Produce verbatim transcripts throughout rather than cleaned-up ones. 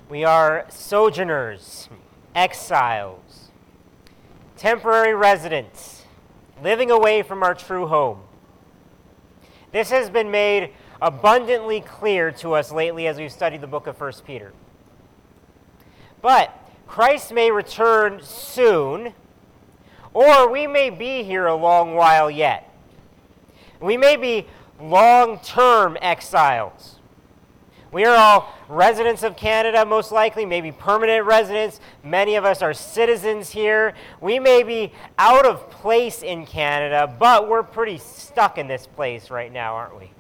We are sojourners, exiles, temporary residents, living away from our true home. This has been made abundantly clear to us lately as we've studied the book of First Peter. But Christ may return soon, or we may be here a long while yet. We may be long-term exiles. We are all residents of Canada, most likely, maybe permanent residents. Many of us are citizens here. We may be out of place in Canada, but we're pretty stuck in this place right now, aren't we?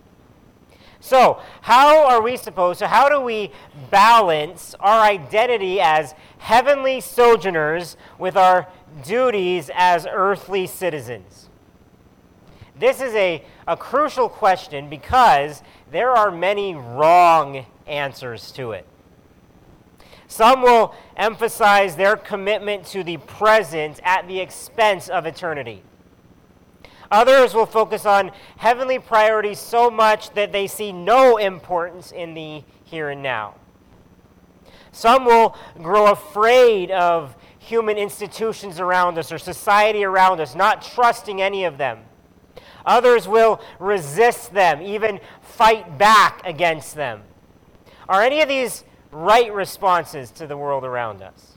So, how are we supposed to, how do we balance our identity as heavenly sojourners with our duties as earthly citizens? This is a, a crucial question because there are many wrong answers to it. Some will emphasize their commitment to the present at the expense of eternity. Others will focus on heavenly priorities so much that they see no importance in the here and now. Some will grow afraid of human institutions around us or society around us, not trusting any of them. Others will resist them, even fight back against them. Are any of these right responses to the world around us?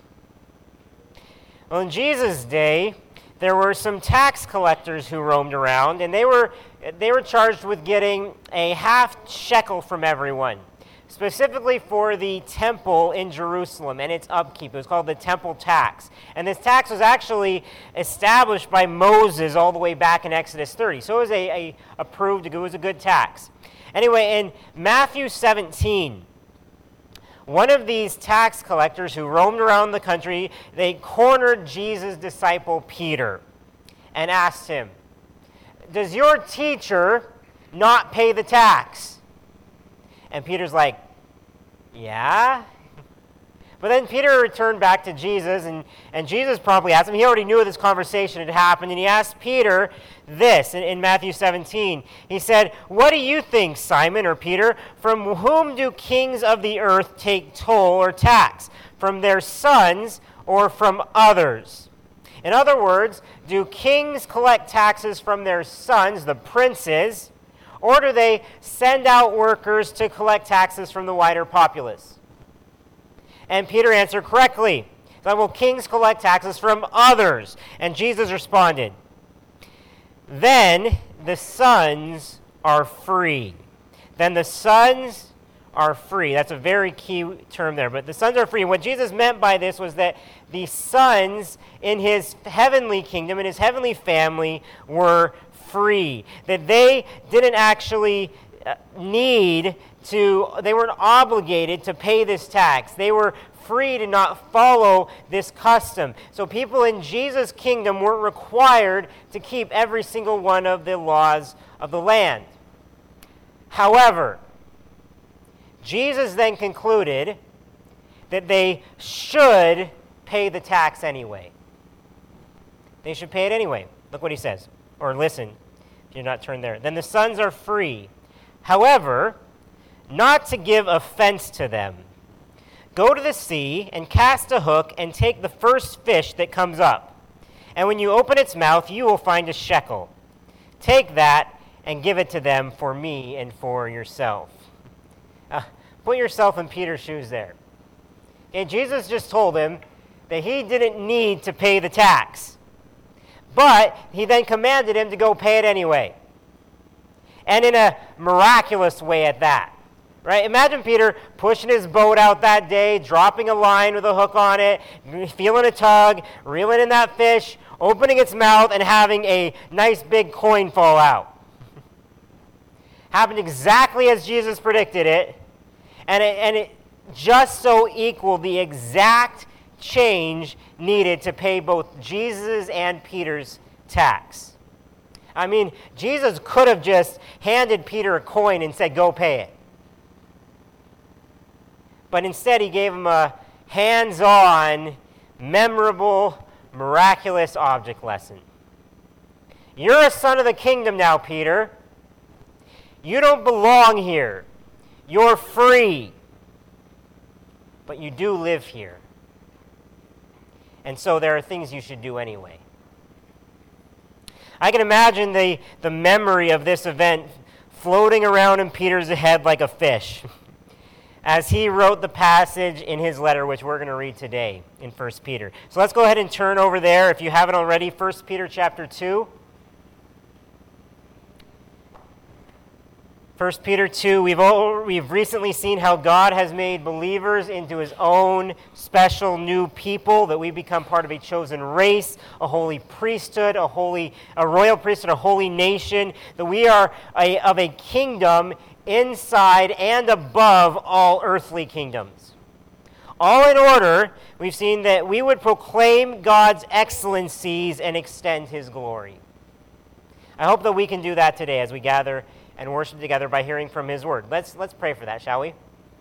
Well, in Jesus' day, there were some tax collectors who roamed around, and they were they were charged with getting a half shekel from everyone, specifically for the temple in Jerusalem and its upkeep. It was called the temple tax. And this tax was actually established by Moses all the way back in Exodus thirty. So it was a, a approved, it was a good tax. Anyway, in Matthew seventeen, one of these tax collectors who roamed around the country, they cornered Jesus' disciple Peter and asked him, "Does your teacher not pay the tax?" And Peter's like, "Yeah." But then Peter returned back to Jesus, and, and Jesus probably asked him, he already knew this conversation had happened, and he asked Peter this in, in Matthew seventeen. He said, "What do you think, Simon," or Peter, "from whom do kings of the earth take toll or tax? From their sons or from others?" In other words, do kings collect taxes from their sons, the princes, or do they send out workers to collect taxes from the wider populace? And Peter answered correctly. He said, "Well, kings collect taxes from others." And Jesus responded, "Then the sons are free." Then the sons are free. That's a very key term there. But the sons are free. What Jesus meant by this was that the sons in his heavenly kingdom, in his heavenly family, were free. That they didn't actually need to, they weren't obligated to pay this tax. They were free to not follow this custom. So people in Jesus' kingdom weren't required to keep every single one of the laws of the land. However, Jesus then concluded that they should pay the tax anyway. They should pay it anyway. Look what he says. Or listen, if you're not turned there. "Then the sons are free. However, not to give offense to them. Go to the sea and cast a hook and take the first fish that comes up. And when you open its mouth, you will find a shekel. Take that and give it to them for me and for yourself." Uh, put yourself in Peter's shoes there. Okay, Jesus just told him that he didn't need to pay the tax. But he then commanded him to go pay it anyway. And in a miraculous way at that. Right? Imagine Peter pushing his boat out that day, dropping a line with a hook on it, feeling a tug, reeling in that fish, opening its mouth, and having a nice big coin fall out. Happened exactly as Jesus predicted it, and it, and it just so equaled the exact change needed to pay both Jesus' and Peter's tax. I mean, Jesus could have just handed Peter a coin and said, "Go pay it." But instead, he gave him a hands-on, memorable, miraculous object lesson. "You're a son of the kingdom now, Peter. You don't belong here. You're free. but you do live here. And so there are things you should do anyway. I can imagine the, the memory of this event floating around in Peter's head like a fish as he wrote the passage in his letter, which we're going to read today in First Peter. So let's go ahead and turn over there, if you haven't already, First Peter chapter two. First Peter two, we've, all, we've recently seen how God has made believers into his own special new people, that we become part of a chosen race, a holy priesthood, a holy, a royal priesthood, a holy nation, that we are a, of a kingdom inside and above all earthly kingdoms. All in order, we've seen that we would proclaim God's excellencies and extend his glory. I hope that we can do that today as we gather and worship together by hearing from his word. Let's, let's pray for that, shall we?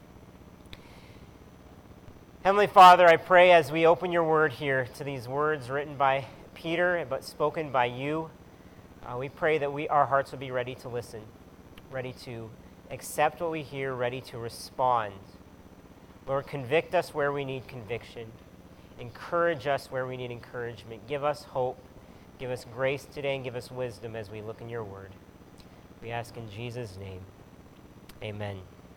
Heavenly Father, I pray as we open your word here to these words written by Peter but spoken by you, uh, we pray that we our hearts will be ready to listen, ready to accept what we hear, ready to respond. Lord, convict us where we need conviction. Encourage us where we need encouragement. Give us hope. Give us grace today and give us wisdom as we look in your word. We ask in Jesus' name. Amen.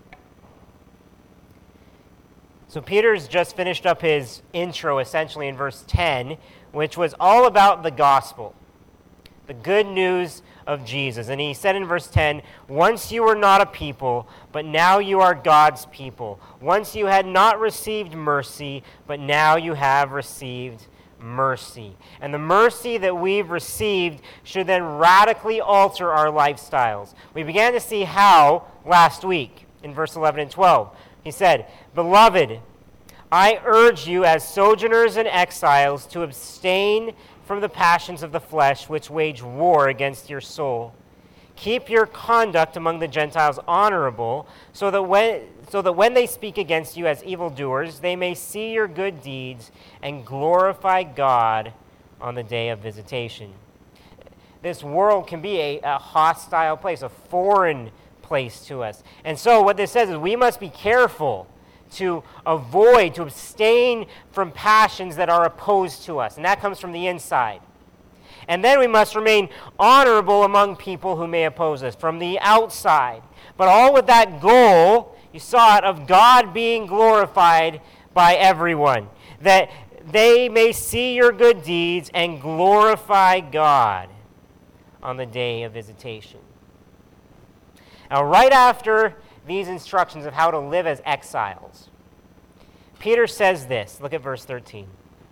So Peter's just finished up his intro essentially in verse ten, which was all about the gospel, the good news of Jesus. And he said in verse ten, once you were not a people, but now you are God's people. Once you had not received mercy, but now you have received mercy. And the mercy that we've received should then radically alter our lifestyles. We began to see how last week in verse eleven and twelve. He said, beloved, I urge you as sojourners and exiles to abstain from the passions of the flesh which wage war against your soul. Keep your conduct among the Gentiles honorable, so that when, so that when they speak against you as evildoers, they may see your good deeds and glorify God on the day of visitation. This world can be a, a hostile place, a foreign place to us. And so what this says is we must be careful to avoid, to abstain from passions that are opposed to us. And that comes from the inside. And then we must remain honorable among people who may oppose us from the outside. But all with that goal, you saw it, of God being glorified by everyone. That they may see your good deeds and glorify God on the day of visitation. Now, right after these instructions of how to live as exiles, Peter says this. Look at verse thirteen.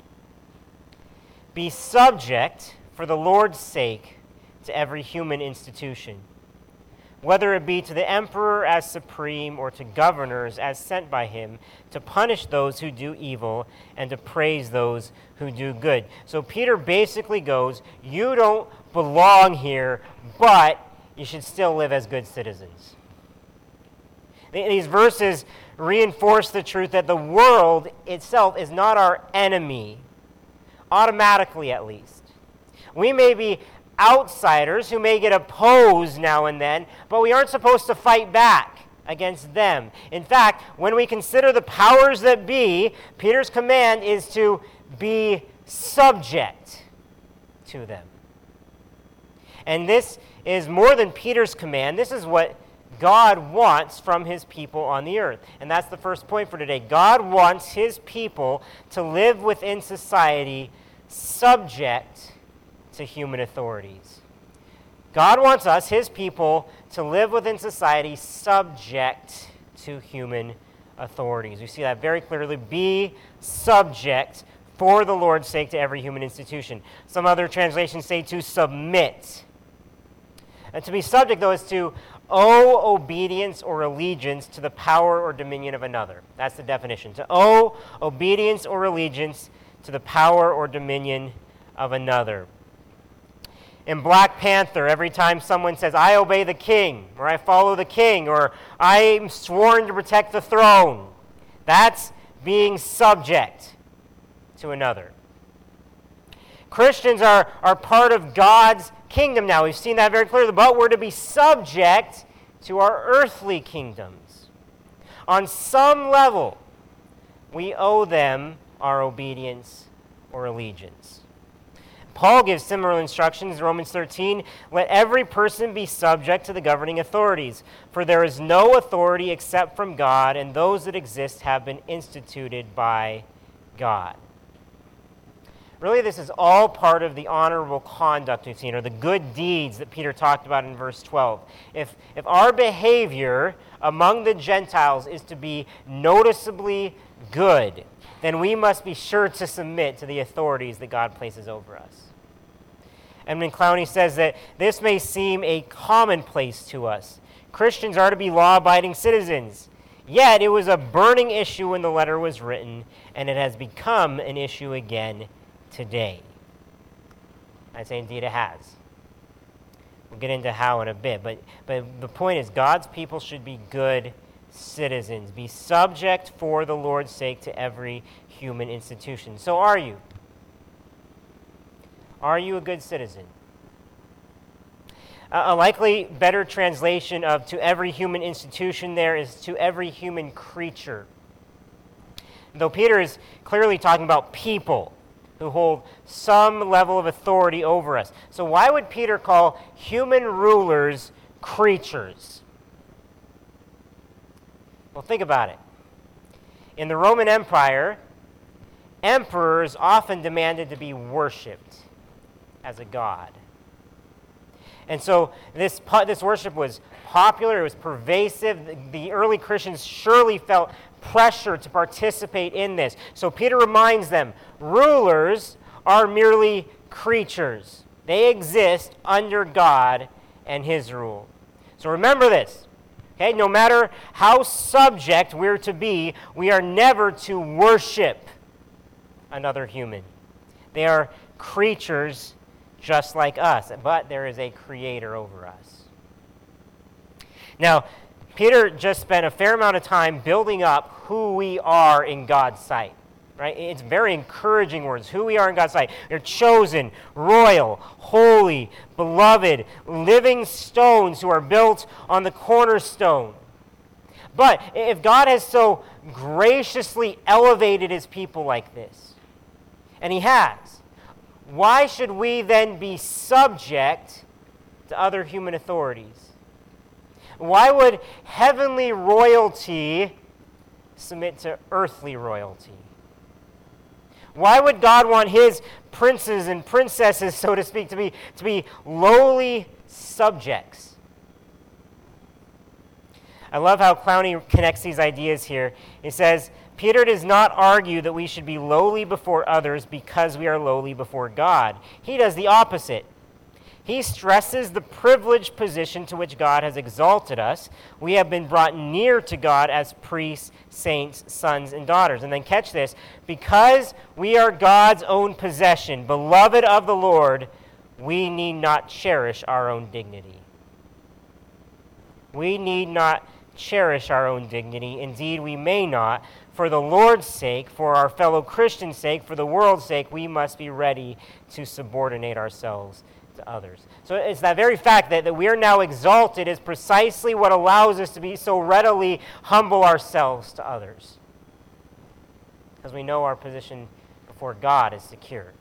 Be subject for the Lord's sake to every human institution, whether it be to the emperor as supreme or to governors as sent by him, to punish those who do evil and to praise those who do good. So Peter basically goes, you don't belong here, but you should still live as good citizens. These verses reinforce the truth that the world itself is not our enemy, automatically at least. We may be outsiders who may get opposed now and then, but we aren't supposed to fight back against them. In fact, when we consider the powers that be, Peter's command is to be subject to them. And this is more than Peter's command. This is what God wants from his people on the earth. And that's the first point for today. God wants his people to live within society subject to human authorities. God wants us, his people, to live within society subject to human authorities. We see that very clearly. Be subject for the Lord's sake to every human institution. Some other translations say to submit. And to be subject, though, is to owe obedience or allegiance to the power or dominion of another. That's the definition. To owe obedience or allegiance to the power or dominion of another. In Black Panther, every time someone says, I obey the king, or I follow the king, or I'm sworn to protect the throne, that's being subject to another. Christians are, are part of God's kingdom now. We've seen that very clearly, but we're to be subject to our earthly kingdoms. On some level, we owe them our obedience or allegiance. Paul gives similar instructions in Romans thirteen, let every person be subject to the governing authorities, for there is no authority except from God, and those that exist have been instituted by God. Really, this is all part of the honorable conduct we've seen, or the good deeds that Peter talked about in verse twelve. If, if our behavior among the Gentiles is to be noticeably good, then we must be sure to submit to the authorities that God places over us. Edmund Clowney says that this may seem a commonplace to us. Christians are to be law-abiding citizens. Yet it was a burning issue when the letter was written, and it has become an issue again today. I'd say indeed it has. We'll get into how in a bit, but, but the point is God's people should be good citizens, be subject for the Lord's sake to every human institution. So are you? Are you a good citizen? A likely better translation of to every human institution there is to every human creature. Though Peter is clearly talking about people who hold some level of authority over us. So why would Peter call human rulers creatures? Well, think about it. In the Roman Empire, emperors often demanded to be worshipped as a god. And so this, this worship was popular, it was pervasive. The early Christians surely felt pressure to participate in this. So Peter reminds them, rulers are merely creatures. They exist under God and his rule. So remember this. Okay, no matter how subject we're to be, we are never to worship another human. They are creatures just like us, but there is a creator over us. Now, Peter just spent a fair amount of time building up who we are in God's sight. Right? It's very encouraging words, who we are in God's sight. They're chosen, royal, holy, beloved, living stones who are built on the cornerstone. But if God has so graciously elevated his people like this, and he has, why should we then be subject to other human authorities? Why would heavenly royalty submit to earthly royalty? Why would God want his princes and princesses, so to speak, to be, to be lowly subjects? I love how Clowney connects these ideas here. He says, Peter does not argue that we should be lowly before others because we are lowly before God. He does the opposite. He stresses the privileged position to which God has exalted us. We have been brought near to God as priests, saints, sons, and daughters. And then catch this, because we are God's own possession, beloved of the Lord, we need not cherish our own dignity. We need not cherish our own dignity. Indeed, we may not. For the Lord's sake, for our fellow Christians' sake, for the world's sake, we must be ready to subordinate ourselves to others. So it's that very fact that, that we are now exalted is precisely what allows us to be so readily humble ourselves to others. Because we know our position before God is secure.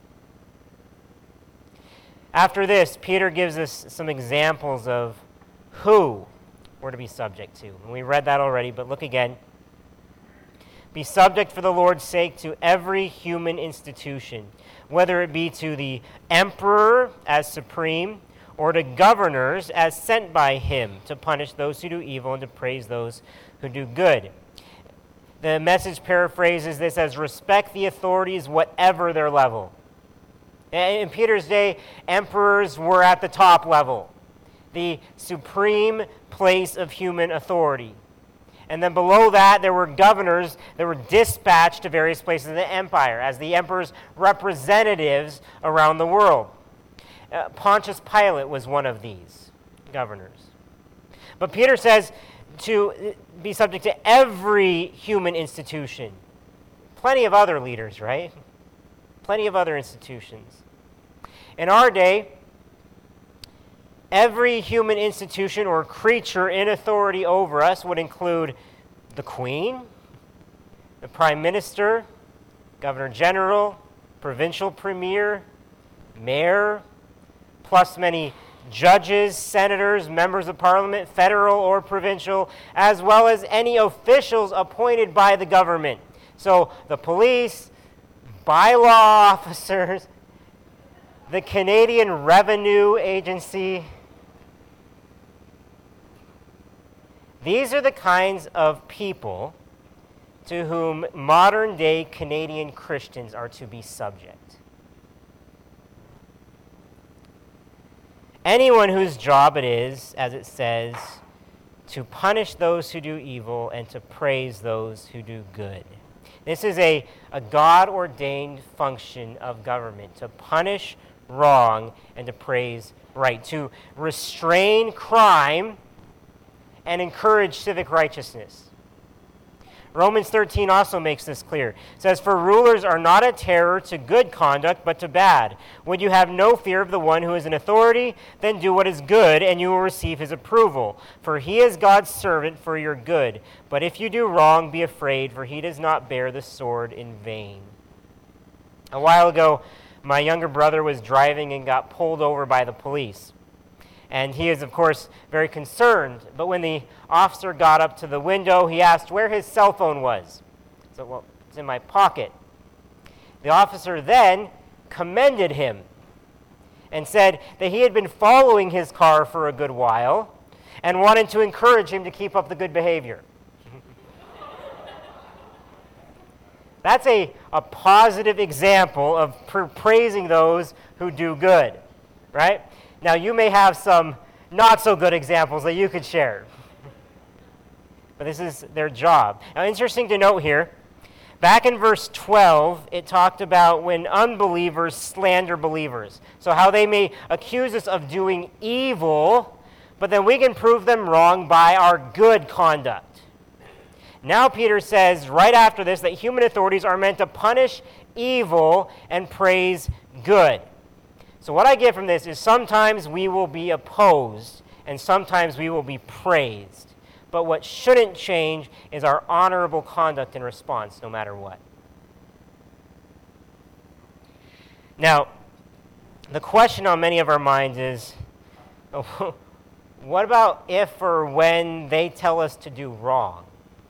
After this, Peter gives us some examples of who we're to be subject to. And we read that already, but look again. Be subject for the Lord's sake to every human institution, whether it be to the emperor as supreme, or to governors as sent by him to punish those who do evil and to praise those who do good. The Message paraphrases this as respect the authorities whatever their level. In Peter's day, emperors were at the top level, the supreme place of human authority. And then below that, there were governors that were dispatched to various places in the empire as the emperor's representatives around the world. Uh, Pontius Pilate was one of these governors. But Peter says to be subject to every human institution. Plenty of other leaders, right? Plenty of other institutions. In our day, every human institution or creature in authority over us would include the queen, the Prime Minister, Governor General, Provincial Premier, Mayor, plus many judges, senators, members of Parliament, federal or provincial, as well as any officials appointed by the government. So the police, bylaw officers, the Canadian Revenue Agency. These are the kinds of people to whom modern-day Canadian Christians are to be subject. Anyone whose job it is, as it says, to punish those who do evil and to praise those who do good. This is a, a God-ordained function of government, to punish wrong and to praise right, to restrain crime and encourage civic righteousness. Romans thirteen also makes this clear. It says, "For rulers are not a terror to good conduct, but to bad. When you have no fear of the one who is in authority, then do what is good, and you will receive his approval. For he is God's servant for your good. But if you do wrong, be afraid, for he does not bear the sword in vain." A while ago, my younger brother was driving and got pulled over by the police. And he is, of course, very concerned. But when the officer got up to the window, he asked where his cell phone was. So, well, it's in my pocket. The officer then commended him and said that he had been following his car for a good while and wanted to encourage him to keep up the good behavior. That's a, a positive example of pr- praising those who do good, right? Now, you may have some not-so-good examples that you could share. But this is their job. Now, interesting to note here, back in verse twelve, it talked about when unbelievers slander believers. So how they may accuse us of doing evil, but then we can prove them wrong by our good conduct. Now Peter says, right after this, that human authorities are meant to punish evil and praise good. So what I get from this is sometimes we will be opposed and sometimes we will be praised. But what shouldn't change is our honorable conduct in response, no matter what. Now, the question on many of our minds is, what about if or when they tell us to do wrong?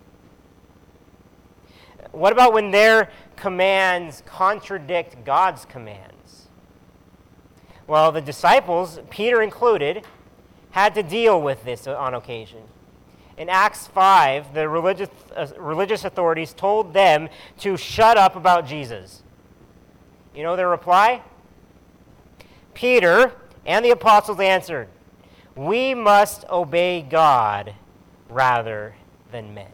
What about when their commands contradict God's commands? Well, the disciples, Peter included, had to deal with this on occasion. In Acts five, the religious, uh, religious authorities told them to shut up about Jesus. You know their reply? Peter and the apostles answered, "We must obey God rather than men."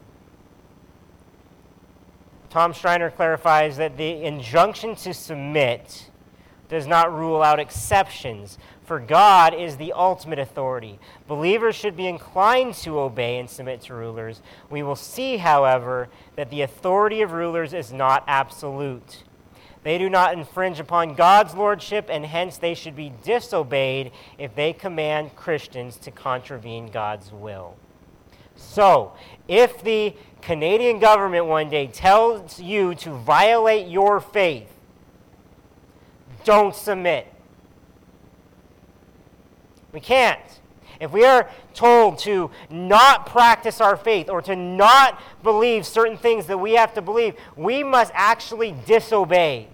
Tom Schreiner clarifies that the injunction to submit does not rule out exceptions, for God is the ultimate authority. Believers should be inclined to obey and submit to rulers. We will see, however, that the authority of rulers is not absolute. They do not infringe upon God's lordship, and hence they should be disobeyed if they command Christians to contravene God's will. So, if the Canadian government one day tells you to violate your faith, don't submit. We can't. If we are told to not practice our faith or to not believe certain things that we have to believe, we must actually disobey.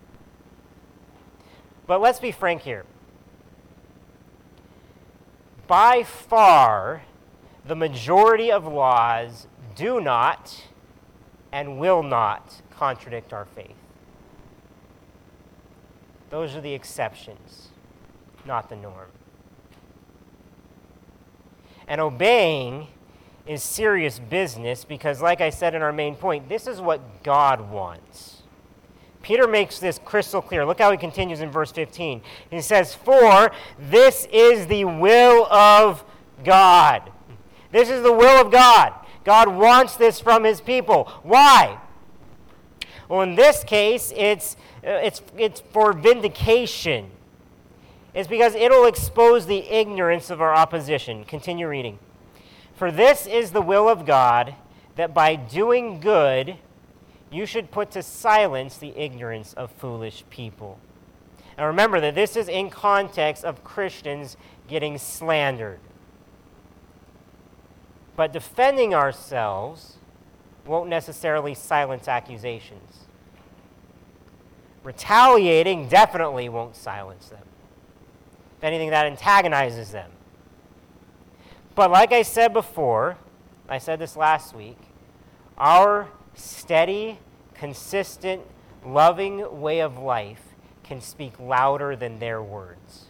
But let's be frank here. By far, the majority of laws do not and will not contradict our faith. Those are the exceptions, not the norm. And obeying is serious business because, like I said in our main point, this is what God wants. Peter makes this crystal clear. Look how he continues in verse fifteen. He says, "For this is the will of God." This is the will of God. God wants this from his people. Why? Well, in this case, it's uh, it's it's for vindication. It's because it'll expose the ignorance of our opposition. Continue reading. "For this is the will of God, that by doing good you should put to silence the ignorance of foolish people. And remember that this is in context of Christians getting slandered. But defending ourselves won't necessarily silence accusations. Retaliating definitely won't silence them. If anything, that antagonizes them. But like I said before, I said this last week, our steady, consistent, loving way of life can speak louder than their words.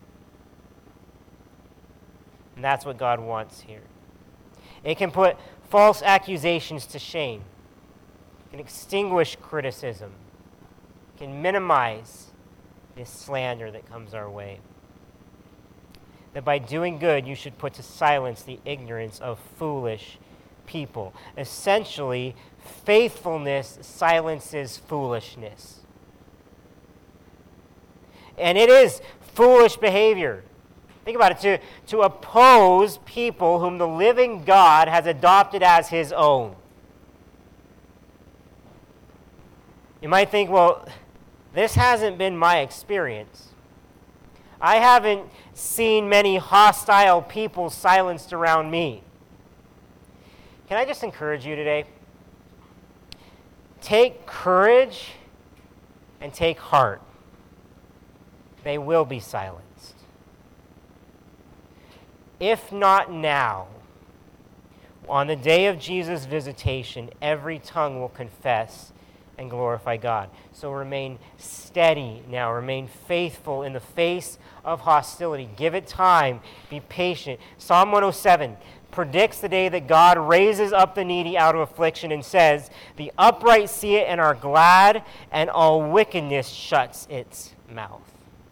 And that's what God wants here. It can put false accusations to shame. It can extinguish criticism. It can minimize this slander that comes our way. That by doing good, you should put to silence the ignorance of foolish people. Essentially, faithfulness silences foolishness. And it is foolish behavior. Think about it, to, to oppose people whom the living God has adopted as his own. You might think, well, this hasn't been my experience. I haven't seen many hostile people silenced around me. Can I just encourage you today? Take courage and take heart. They will be silenced. If not now, on the day of Jesus' visitation, every tongue will confess and glorify God. So remain steady now. Remain faithful in the face of hostility. Give it time. Be patient. Psalm one oh seven predicts the day that God raises up the needy out of affliction and says, "The upright see it and are glad, and all wickedness shuts its mouth."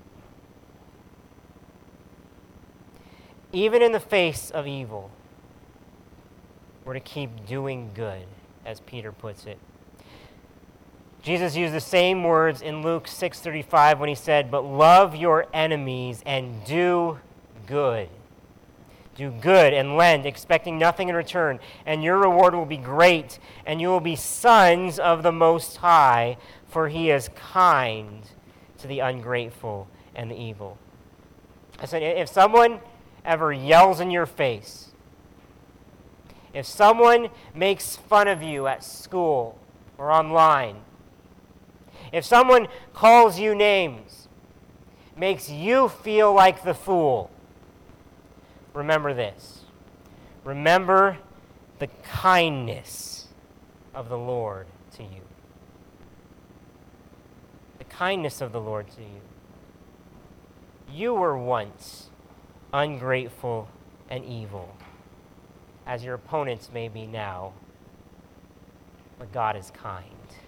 Even in the face of evil, we're to keep doing good, as Peter puts it. Jesus used the same words in Luke six thirty-five when he said, "But love your enemies and do good. Do good and lend, expecting nothing in return, and your reward will be great, and you will be sons of the Most High, for he is kind to the ungrateful and the evil." I said, if someone ever yells in your face, if someone makes fun of you at school or online, if someone calls you names, makes you feel like the fool, remember this. Remember the kindness of the Lord to you. The kindness of the Lord to you. You were once ungrateful and evil, as your opponents may be now, but God is kind.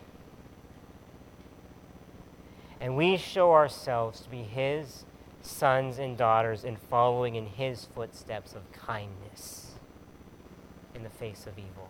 And we show ourselves to be his sons and daughters in following in his footsteps of kindness in the face of evil.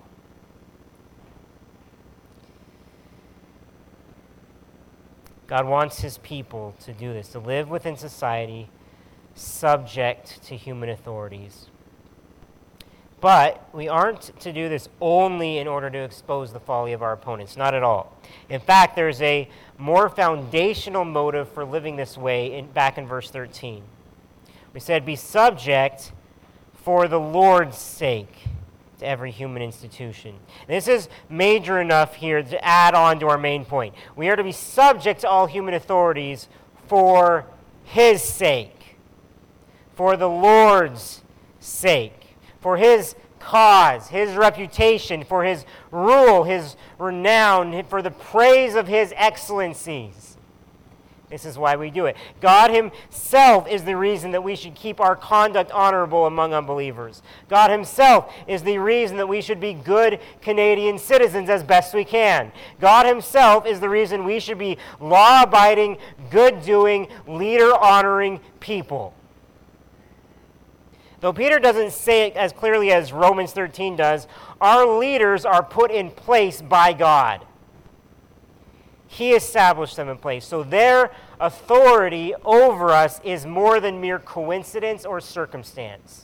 God wants his people to do this, to live within society subject to human authorities. But we aren't to do this only in order to expose the folly of our opponents, not at all. In fact, there's a more foundational motive for living this way in, back in verse thirteen. We said, "Be subject for the Lord's sake to every human institution." And this is major enough here to add on to our main point. We are to be subject to all human authorities for his sake. For the Lord's sake, for his cause, his reputation, for his rule, his renown, for the praise of his excellencies. This is why we do it. God himself is the reason that we should keep our conduct honorable among unbelievers. God himself is the reason that we should be good Canadian citizens as best we can. God himself is the reason we should be law-abiding, good-doing, leader-honoring people. Though Peter doesn't say it as clearly as Romans thirteen does, our leaders are put in place by God. He established them in place. So their authority over us is more than mere coincidence or circumstance.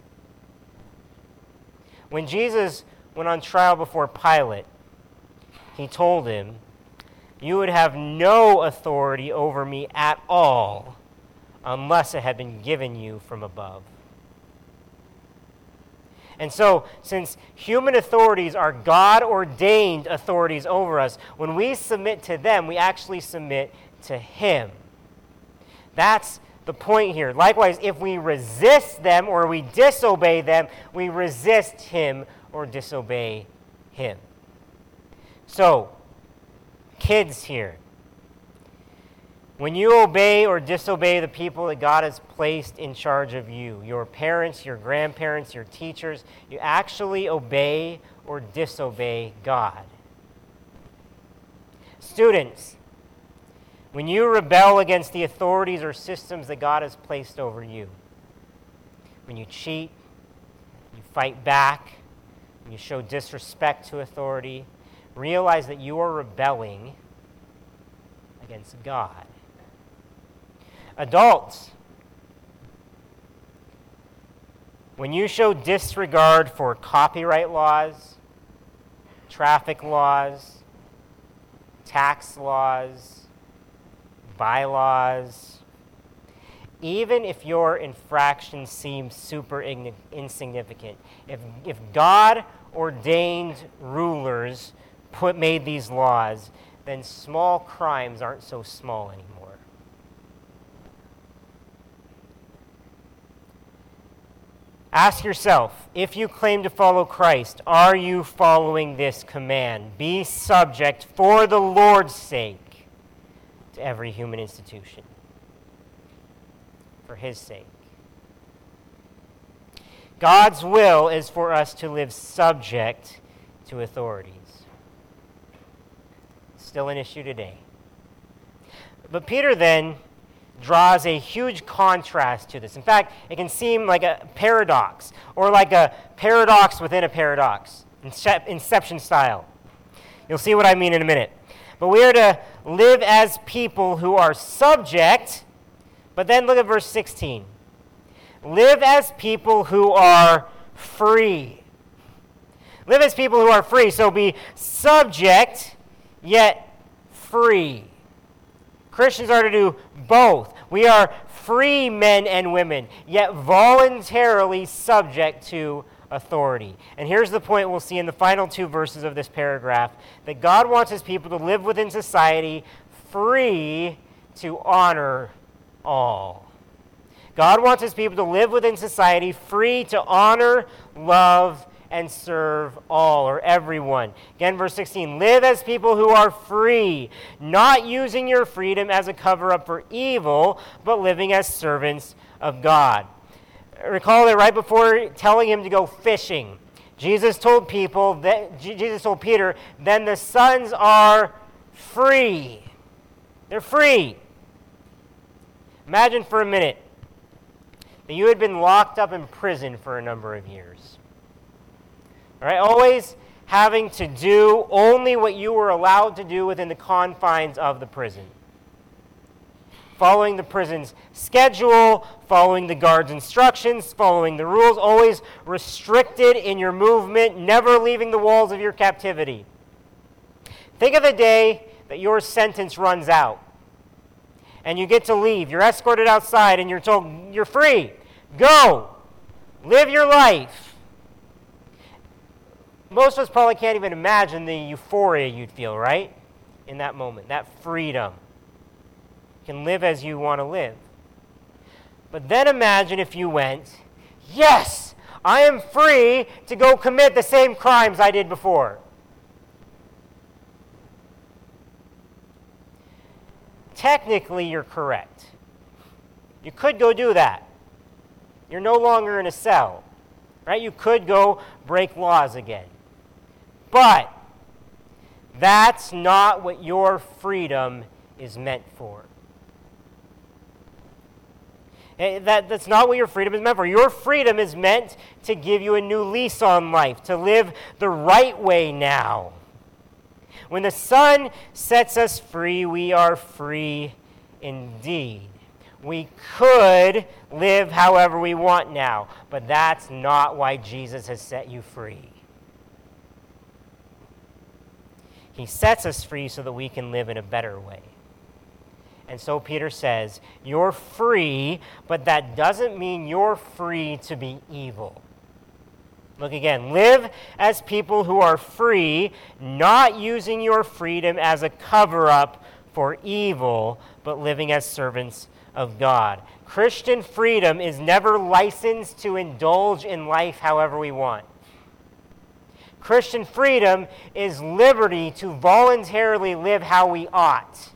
When Jesus went on trial before Pilate, he told him, "You would have no authority over me at all unless it had been given you from above." And so, since human authorities are God-ordained authorities over us, when we submit to them, we actually submit to him. That's the point here. Likewise, if we resist them or we disobey them, we resist him or disobey him. So, kids here, when you obey or disobey the people that God has placed in charge of you, your parents, your grandparents, your teachers, you actually obey or disobey God. Students, when you rebel against the authorities or systems that God has placed over you, when you cheat, you fight back, when you show disrespect to authority, realize that you are rebelling against God. Adults, when you show disregard for copyright laws, traffic laws, tax laws, bylaws, even if your infraction seems super in- insignificant, if, if God-ordained rulers put made these laws, then small crimes aren't so small anymore. Ask yourself, if you claim to follow Christ, are you following this command? Be subject for the Lord's sake to every human institution. For his sake. God's will is for us to live subject to authorities. Still an issue today. But Peter then draws a huge contrast to this. In fact, it can seem like a paradox, or like a paradox within a paradox, Inception style. You'll see what I mean in a minute. But we are to live as people who are subject, but then look at verse sixteen. Live as people who are free. Live as people who are free, so be subject, yet free. Christians are to do both. We are free men and women, yet voluntarily subject to authority. And here's the point we'll see in the final two verses of this paragraph, that God wants his people to live within society free to honor all. God wants his people to live within society free to honor, love, and serve all or everyone. Again, verse sixteen, live as people who are free, not using your freedom as a cover-up for evil, but living as servants of God. Recall that right before telling him to go fishing, Jesus told people, that Jesus told Peter, then the sons are free. They're free. Imagine for a minute that you had been locked up in prison for a number of years. All right, always having to do only what you were allowed to do within the confines of the prison. Following the prison's schedule, following the guard's instructions, following the rules, always restricted in your movement, never leaving the walls of your captivity. Think of the day that your sentence runs out and you get to leave. You're escorted outside and you're told, you're free. Go. Live your life. Most of us probably can't even imagine the euphoria you'd feel, right? In that moment, that freedom. You can live as you want to live. But then imagine if you went, yes, I am free to go commit the same crimes I did before. Technically, you're correct. You could go do that. You're no longer in a cell, right? You could go break laws again. But that's not what your freedom is meant for. That, that's not what your freedom is meant for. Your freedom is meant to give you a new lease on life, to live the right way now. When the Son sets us free, we are free indeed. We could live however we want now, but that's not why Jesus has set you free. He sets us free so that we can live in a better way. And so Peter says, you're free, but that doesn't mean you're free to be evil. Look again. Live as people who are free, not using your freedom as a cover-up for evil, but living as servants of God. Christian freedom is never licensed to indulge in life however we want. Christian freedom is liberty to voluntarily live how we ought,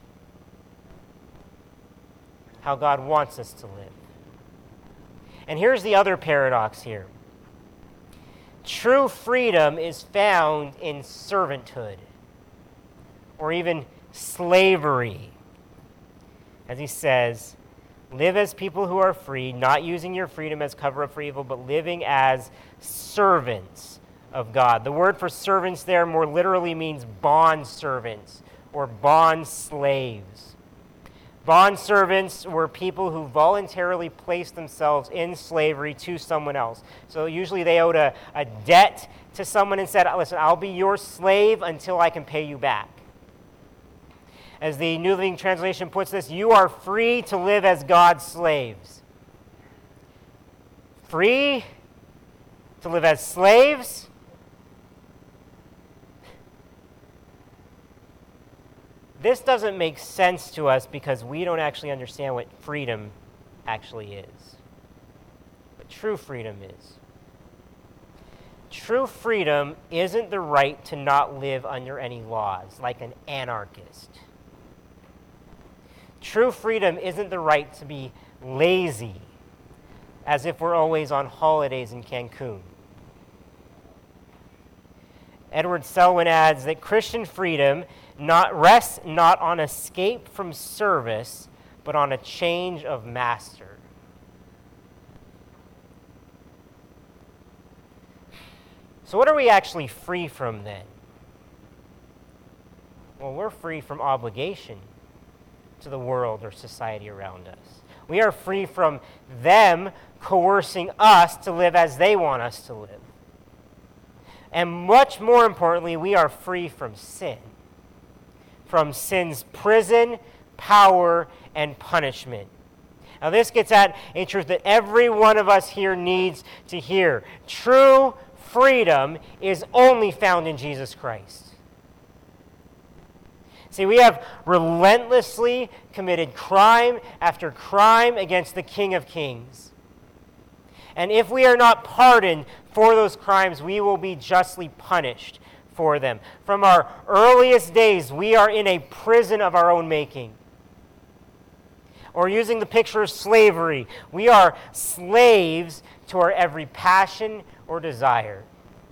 how God wants us to live. And here's the other paradox here. True freedom is found in servanthood, or even slavery. As he says, live as people who are free, not using your freedom as cover-up for evil, but living as servants of God. The word for servants there more literally means bond servants or bond slaves. Bond servants were people who voluntarily placed themselves in slavery to someone else. So usually they owed a, a debt to someone and said, listen, I'll be your slave until I can pay you back. As the New Living Translation puts this, you are free to live as God's slaves. Free to live as slaves? This doesn't make sense to us because we don't actually understand what freedom actually is. What true freedom is. True freedom isn't the right to not live under any laws, like an anarchist. True freedom isn't the right to be lazy, as if we're always on holidays in Cancun. Edward Selwyn adds that Christian freedom not rests not on escape from service, but on a change of master. So what are we actually free from then? Well, we're free from obligation to the world or society around us. We are free from them coercing us to live as they want us to live. And much more importantly, we are free from sin. From sin's prison, power, and punishment. Now this gets at a truth that every one of us here needs to hear. True freedom is only found in Jesus Christ. See, we have relentlessly committed crime after crime against the King of Kings. And if we are not pardoned for those crimes, we will be justly punished for them. From our earliest days, we are in a prison of our own making. Or using the picture of slavery, we are slaves to our every passion or desire.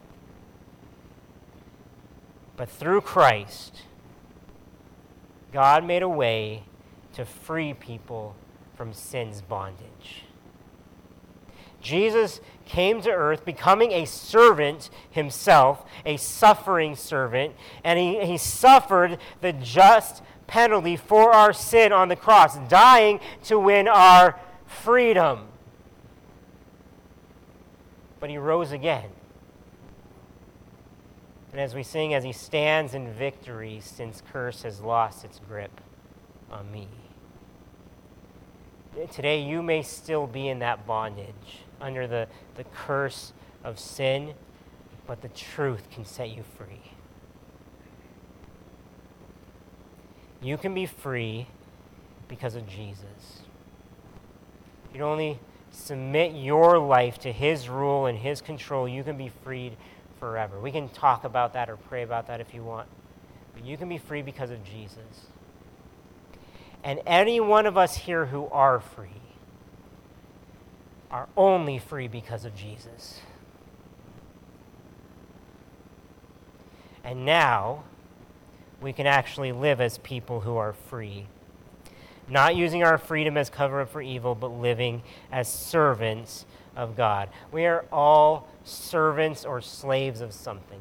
But through Christ, God made a way to free people from sin's bondage. Jesus came to earth becoming a servant himself, a suffering servant, and he, he suffered the just penalty for our sin on the cross, dying to win our freedom. But he rose again. And as we sing, as he stands in victory, since curse has lost its grip on me. Today you may still be in that bondage, under the, the curse of sin, but the truth can set you free. You can be free because of Jesus. You only submit your life to his rule and his control, you can be freed forever. We can talk about that or pray about that if you want, but you can be free because of Jesus. And any one of us here who are free are only free because of Jesus. And now, we can actually live as people who are free. Not using our freedom as cover-up for evil, but living as servants of God. We are all servants or slaves of something.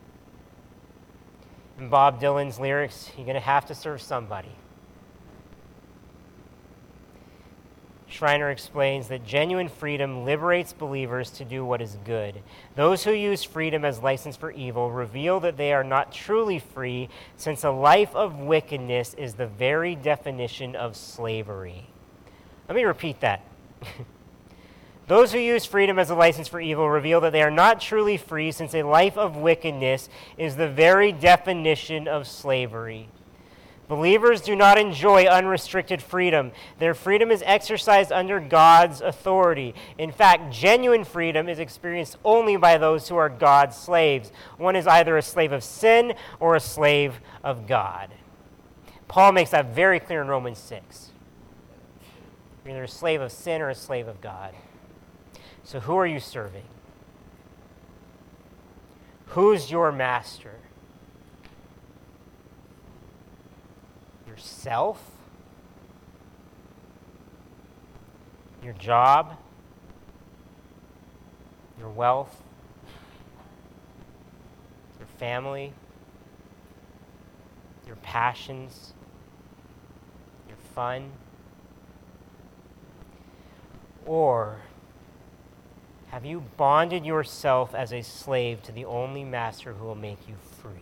In Bob Dylan's lyrics, you're going to have to serve somebody. Schreiner explains that genuine freedom liberates believers to do what is good. Those who use freedom as license for evil reveal that they are not truly free, since a life of wickedness is the very definition of slavery. Let me repeat that. Those who use freedom as a license for evil reveal that they are not truly free, since a life of wickedness is the very definition of slavery. Believers do not enjoy unrestricted freedom. Their freedom is exercised under God's authority. In fact, genuine freedom is experienced only by those who are God's slaves. One is either a slave of sin or a slave of God. Paul makes that very clear in Romans six. You're either a slave of sin or a slave of God. So who are you serving? Who's your master? Yourself? Your job? Your wealth? Your family? Your passions? Your fun? Or have you bonded yourself as a slave to the only master who will make you free?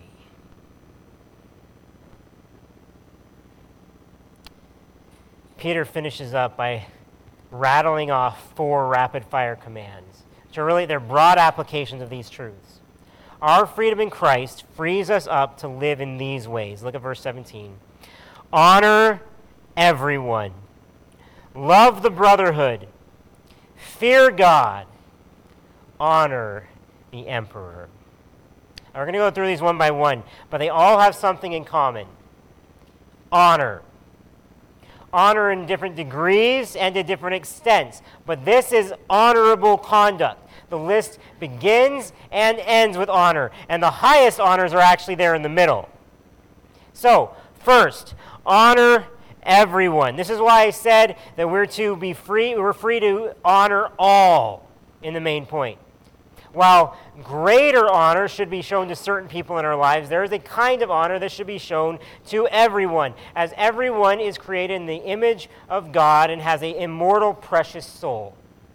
Peter finishes up by rattling off four rapid-fire commands, which are really, they're broad applications of these truths. Our freedom in Christ frees us up to live in these ways. Look at verse seventeen. Honor everyone. Love the brotherhood. Fear God. Honor the emperor. Now, we're going to go through these one by one, but they all have something in common. Honor. Honor in different degrees and to different extents, but this is honorable conduct. The list begins and ends with honor, and the highest honors are actually there in the middle. So, first, honor everyone. This is why I said that we're to be free, we're free to honor all in the main point. While greater honor should be shown to certain people in our lives, there is a kind of honor that should be shown to everyone, as everyone is created in the image of God and has an immortal, precious soul.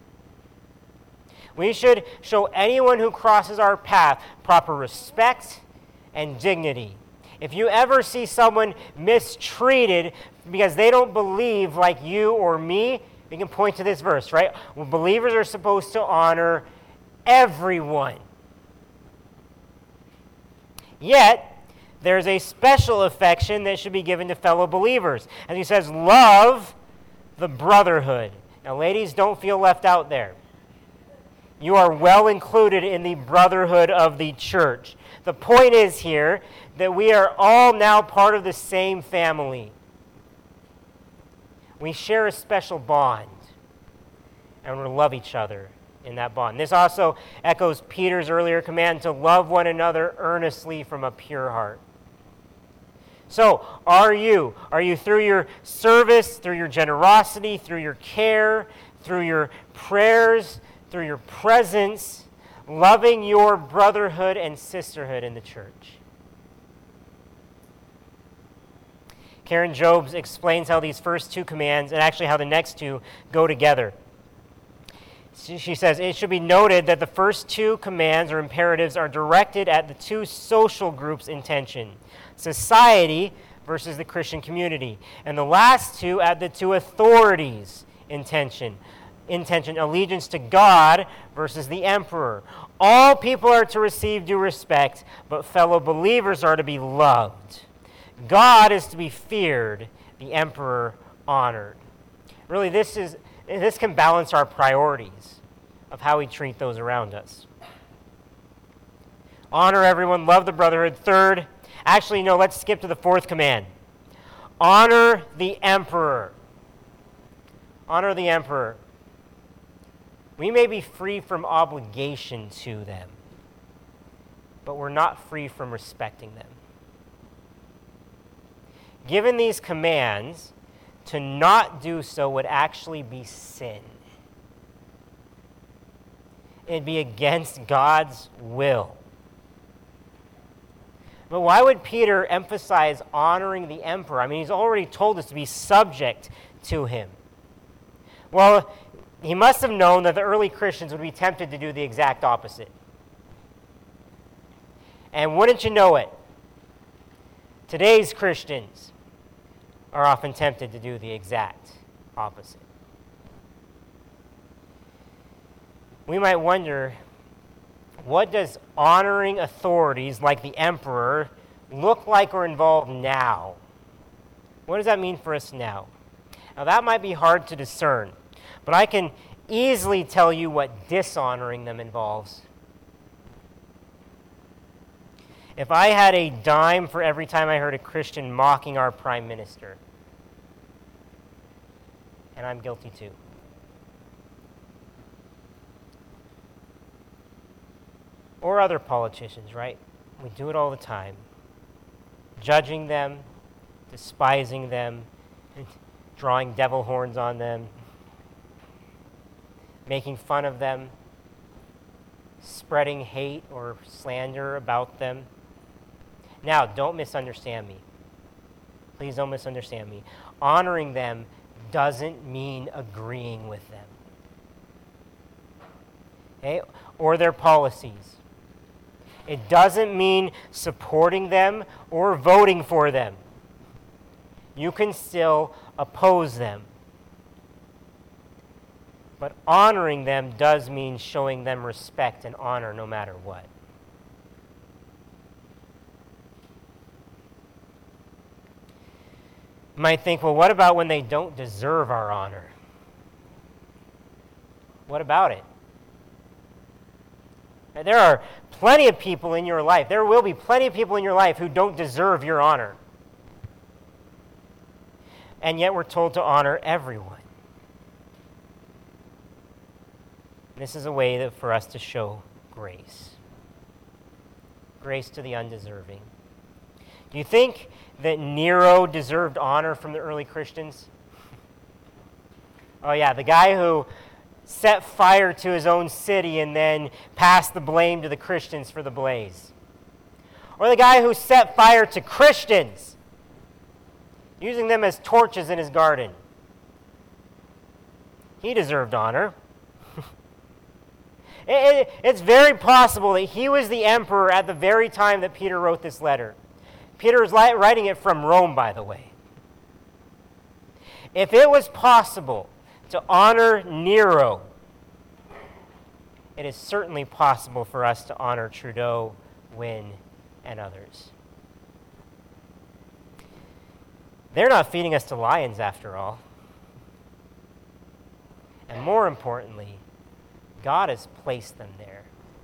We should show anyone who crosses our path proper respect and dignity. If you ever see someone mistreated because they don't believe like you or me, you can point to this verse, right? Well, believers are supposed to honor everyone. Yet, there's a special affection that should be given to fellow believers. And he says, love the brotherhood. Now, ladies, don't feel left out there. You are well included in the brotherhood of the church. The point is here that we are all now part of the same family. We share a special bond, and we love each other in that bond. This also echoes Peter's earlier command to love one another earnestly from a pure heart. So, are you? Are you through your service, through your generosity, through your care, through your prayers, through your presence, loving your brotherhood and sisterhood in the church? Karen Jobes explains how these first two commands, and actually how the next two, go together. She says, it should be noted that the first two commands or imperatives are directed at the two social groups' intention, society versus the Christian community, and the last two at the two authorities' intention, intention, allegiance to God versus the emperor. All people are to receive due respect, but fellow believers are to be loved. God is to be feared, the emperor honored. Really, this is this can balance our priorities of how we treat those around us. Honor everyone, love the brotherhood. Third, actually, no, let's skip to the fourth command. Honor the emperor. Honor the emperor. We may be free from obligation to them, but we're not free from respecting them. Given these commands, to not do so would actually be sin. It'd be against God's will. But why would Peter emphasize honoring the emperor? I mean, he's already told us to be subject to him. Well, he must have known that the early Christians would be tempted to do the exact opposite. And wouldn't you know it, today's Christians are often tempted to do the exact opposite. We might wonder, what does honoring authorities like the emperor look like or involve now? What does that mean for us now? Now, that might be hard to discern, but I can easily tell you what dishonoring them involves. If I had a dime for every time I heard a Christian mocking our prime minister, and I'm guilty too, or other politicians, right? We do it all the time. Judging them, despising them, drawing devil horns on them, making fun of them, spreading hate or slander about them. Now, don't misunderstand me. Please don't misunderstand me. Honoring them doesn't mean agreeing with them, okay? Or their policies. It doesn't mean supporting them or voting for them. You can still oppose them. But honoring them does mean showing them respect and honor no matter what. You might think, well, what about when they don't deserve our honor? What about it? There are plenty of people in your life, there will be plenty of people in your life who don't deserve your honor. And yet we're told to honor everyone. This is a way that for us to show grace. Grace to the undeserving. Do you think that Nero deserved honor from the early Christians? Oh yeah, the guy who set fire to his own city and then passed the blame to the Christians for the blaze. Or the guy who set fire to Christians, using them as torches in his garden. He deserved honor. it, it, it's very possible that he was the emperor at the very time that Peter wrote this letter. Peter is writing it from Rome, by the way. If it was possible to honor Nero, it is certainly possible for us to honor Trudeau, Wynne, and others. They're not feeding us to lions, after all. And more importantly, God has placed them there.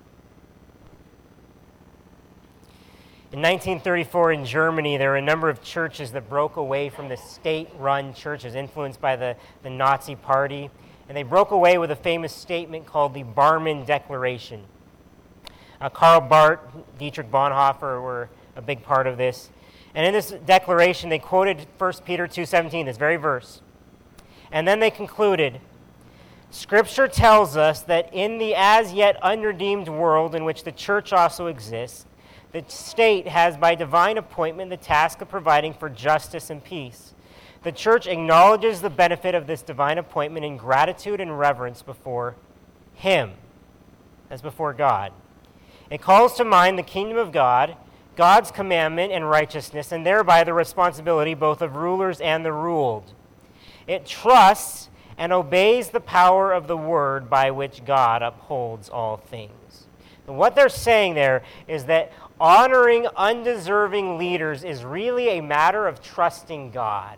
In nineteen thirty-four in Germany, there were a number of churches that broke away from the state-run churches influenced by the, the Nazi Party, and they broke away with a famous statement called the Barmen Declaration. Uh, Karl Barth, Dietrich Bonhoeffer were a big part of this. And in this declaration, they quoted First Peter two seventeen, this very verse. And then they concluded, Scripture tells us that in the as yet unredeemed world in which the church also exists, the state has by divine appointment the task of providing for justice and peace. The church acknowledges the benefit of this divine appointment in gratitude and reverence before Him, as before God. It calls to mind the kingdom of God, God's commandment and righteousness, and thereby the responsibility both of rulers and the ruled. It trusts and obeys the power of the word by which God upholds all things. And what they're saying there is that honoring undeserving leaders is really a matter of trusting God.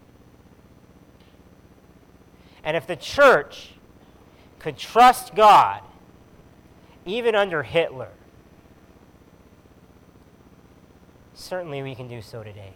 And if the church could trust God, even under Hitler, certainly we can do so today.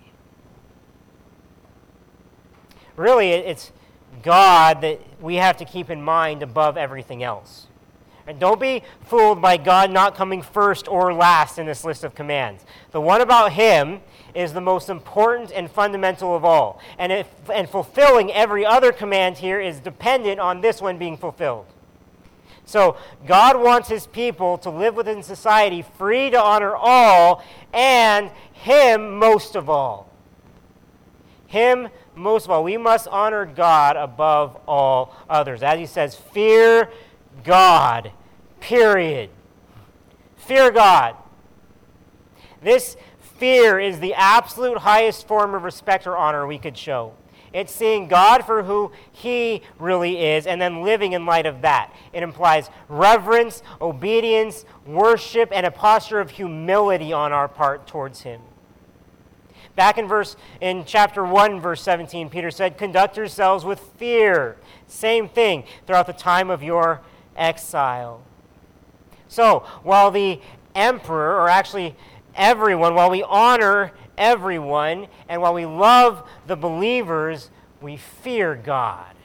Really, it's God that we have to keep in mind above everything else. And don't be fooled by God not coming first or last in this list of commands. The one about Him is the most important and fundamental of all. And, if, and fulfilling every other command here is dependent on this one being fulfilled. So God wants His people to live within society free to honor all, and Him most of all. him most of all. We must honor God above all others. As he says, fear God, period. Fear God. This fear is the absolute highest form of respect or honor we could show. It's seeing God for who he really is and then living in light of that. It implies reverence, obedience, worship, and a posture of humility on our part towards him. Back in verse in chapter one, verse seventeen, Peter said, conduct yourselves with fear. Same thing throughout the time of your exile. So, while the emperor, or actually everyone, while we honor everyone, and while we love the believers, we fear God.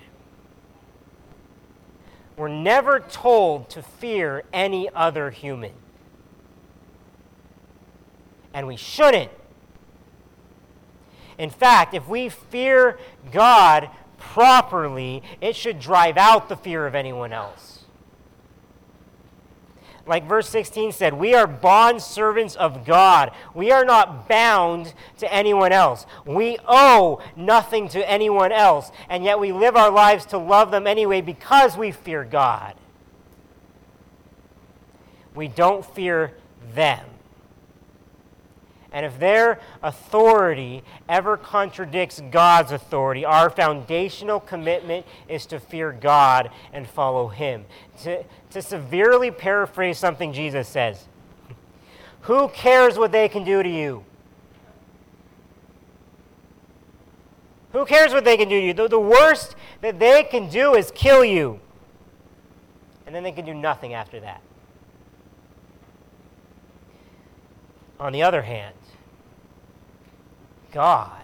We're never told to fear any other human. And we shouldn't. In fact, if we fear God properly, it should drive out the fear of anyone else. Like verse sixteen said, we are bond servants of God. We are not bound to anyone else. We owe nothing to anyone else, and yet we live our lives to love them anyway because we fear God. We don't fear them. And if their authority ever contradicts God's authority, our foundational commitment is to fear God and follow him. To, to severely paraphrase something Jesus says, who cares what they can do to you? Who cares what they can do to you? The, the worst that they can do is kill you. And then they can do nothing after that. On the other hand, God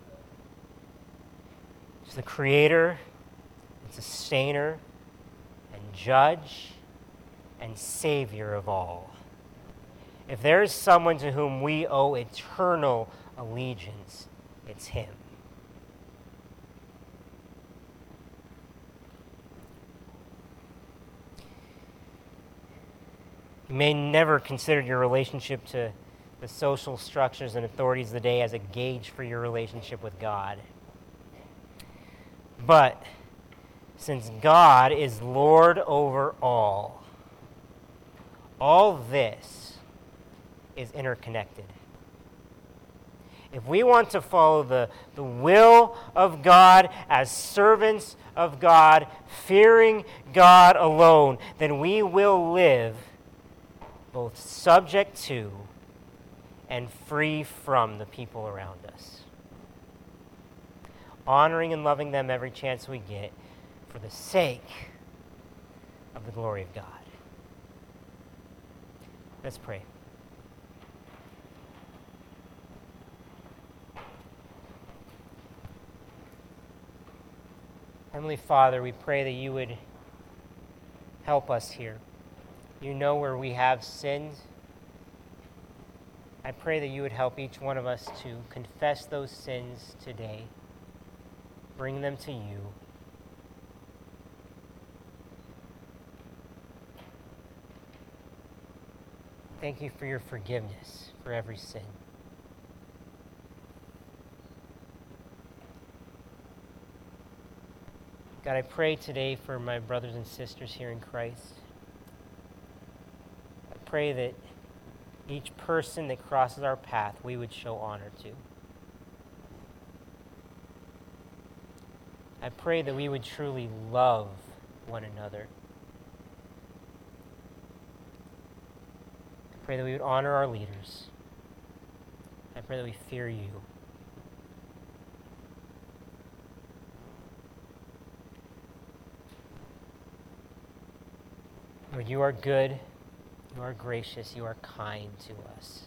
is the creator and sustainer and judge and savior of all. If there is someone to whom we owe eternal allegiance, it's him. You may never consider your relationship to the social structures and authorities of the day as a gauge for your relationship with God. But since God is Lord over all, all this is interconnected. If we want to follow the, the will of God as servants of God, fearing God alone, then we will live both subject to and free from the people around us, honoring and loving them every chance we get for the sake of the glory of God. Let's pray. Heavenly Father, we pray that you would help us here. You know where we have sinned. I pray that you would help each one of us to confess those sins today, bring them to you. Thank you for your forgiveness for every sin. God, I pray today for my brothers and sisters here in Christ. I pray that each person that crosses our path, we would show honor to. I pray that we would truly love one another. I pray that we would honor our leaders. I pray that we fear you. Lord, you are good. You are gracious, you are kind to us.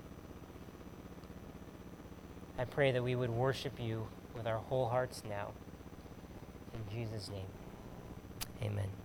I pray that we would worship you with our whole hearts now. In Jesus' name, amen.